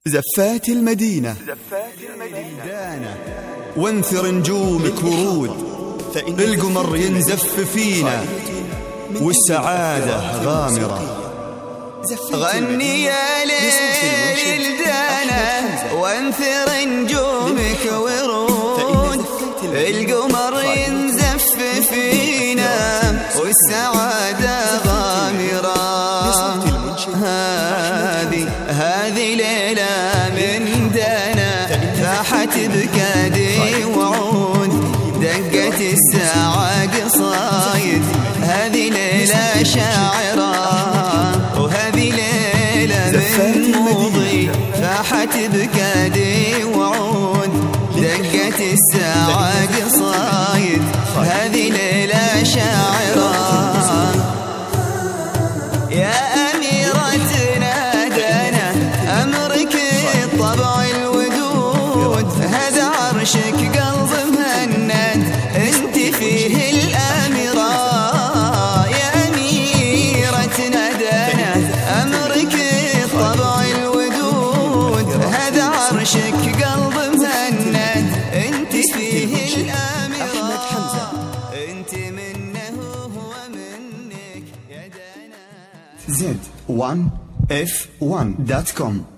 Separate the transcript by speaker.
Speaker 1: زفات المدينة دانا وانثر نجومك ورود، القمر ينزف فينا والسعادة غامرة.
Speaker 2: غني يا ليل دانا وانثر نجومك ورود، القمر ينزف فينا والسعادة غامرة. هذه ليلة من دانا فاحت بكادي وعود، دقت الساعة قصايد، هذه ليلة شاعرة وهذه ليلة من ماضي، فاحت بكادي وعود، دقت الساعة قصايد، هذه ليلة شاعرة. يا أميرتنا دانا أمرك الطبع الودود، هذا عرشك قلب مهند انت فيه الأميرة. يا أميرتنا دانا أمرك الطبع الودود، هذا عرشك قلب مهند انت فيه الأميرة. انت منه هو منك يا دانا.
Speaker 1: Z1F1.com